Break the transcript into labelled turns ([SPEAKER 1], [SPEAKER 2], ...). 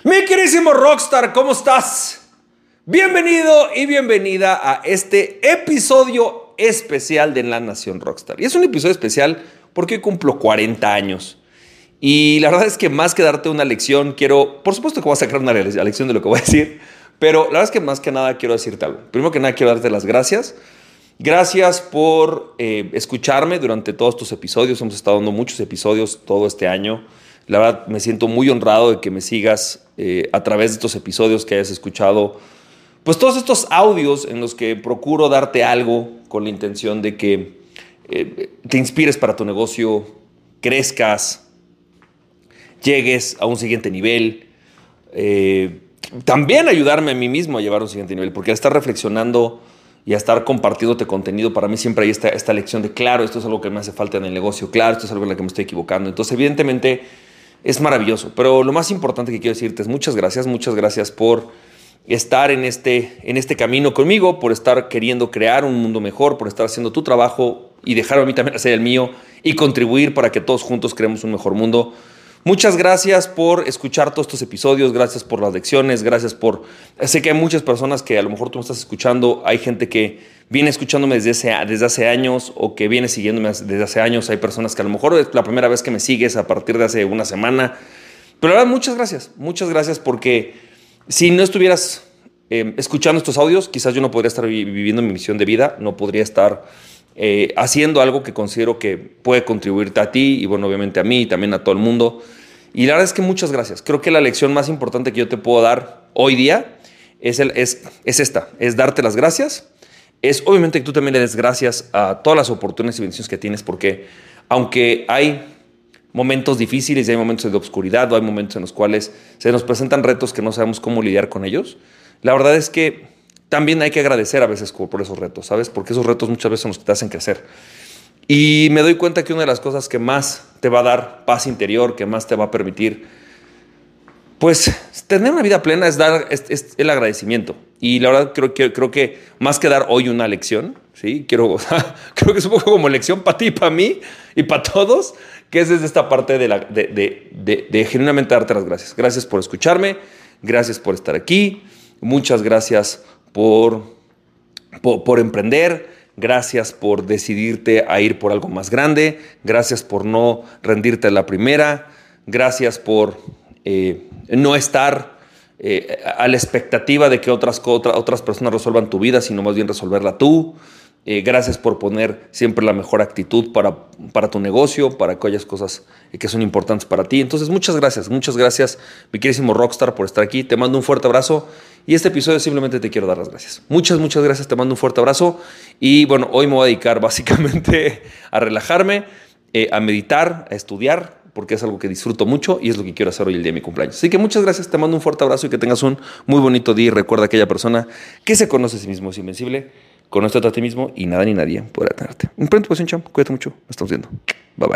[SPEAKER 1] Mi queridísimo Rockstar, ¿cómo estás? Bienvenido y bienvenida a este episodio especial de La Nación Rockstar. Y es un episodio especial porque hoy cumplo 40 años. Y la verdad es que más que darte una lección, por supuesto que voy a sacar una lección de lo que voy a decir, pero la verdad es que más que nada quiero decirte algo. Primero que nada quiero darte las gracias. Gracias por escucharme durante todos estos episodios. Hemos estado dando muchos episodios todo este año. La verdad me siento muy honrado de que me sigas a través de estos episodios, que hayas escuchado pues todos estos audios en los que procuro darte algo con la intención de que te inspires para tu negocio, crezcas, llegues a un siguiente nivel. También ayudarme a mí mismo a llevar a un siguiente nivel, porque al estar reflexionando y a estar compartiéndote contenido, para mí siempre hay esta lección de, claro, esto es algo que me hace falta en el negocio, claro, esto es algo en lo que me estoy equivocando. Entonces, evidentemente, es maravilloso. Pero lo más importante que quiero decirte es muchas gracias por estar en este camino conmigo, por estar queriendo crear un mundo mejor, por estar haciendo tu trabajo y dejarme a mí también hacer el mío y contribuir para que todos juntos creemos un mejor mundo. Muchas gracias por escuchar todos estos episodios, gracias por las lecciones, Sé que hay muchas personas que a lo mejor tú me estás escuchando, hay gente que viene escuchándome desde hace años o que viene siguiéndome desde hace años, hay personas que a lo mejor es la primera vez que me sigues a partir de hace una semana, pero la verdad muchas gracias porque si no estuvieras escuchando estos audios, quizás yo no podría estar viviendo mi misión de vida, no podría estar haciendo algo que considero que puede contribuirte a ti y bueno, obviamente a mí y también a todo el mundo. Y la verdad es que muchas gracias. Creo que la lección más importante que yo te puedo dar hoy día es esta, es darte las gracias. Es obviamente que tú también le des gracias a todas las oportunidades y bendiciones que tienes, porque aunque hay momentos difíciles y hay momentos de obscuridad o hay momentos en los cuales se nos presentan retos que no sabemos cómo lidiar con ellos, la verdad es que también hay que agradecer a veces por esos retos, ¿sabes? Porque esos retos muchas veces son los que te hacen crecer. Y me doy cuenta que una de las cosas que más te va a dar paz interior, que más te va a permitir, pues, tener una vida plena es el agradecimiento. Y la verdad creo que más que dar hoy una lección, ¿sí? Creo que es un poco como lección para ti, para mí y para todos, que es desde esta parte de genuinamente darte las gracias. Gracias por escucharme, gracias por estar aquí, muchas gracias por emprender. Gracias por decidirte a ir por algo más grande. Gracias por no rendirte a la primera. Gracias por no estar a la expectativa de que otras personas resuelvan tu vida, sino más bien resolverla tú. Gracias por poner siempre la mejor actitud para tu negocio, para aquellas cosas que son importantes para ti. Entonces, muchas gracias, mi queridísimo Rockstar, por estar aquí. Te mando un fuerte abrazo. Y este episodio simplemente te quiero dar las gracias. Muchas gracias, te mando un fuerte abrazo. Y bueno, hoy me voy a dedicar básicamente a relajarme, a meditar, a estudiar, porque es algo que disfruto mucho y es lo que quiero hacer hoy el día de mi cumpleaños. Así que muchas gracias, te mando un fuerte abrazo y que tengas un muy bonito día. Y recuerda, aquella persona que se conoce a sí mismo es invencible. Conócete a ti mismo y nada ni nadie podrá tenerte. Un pronto, pues, chao. Cuídate mucho. Nos estamos viendo. Bye bye.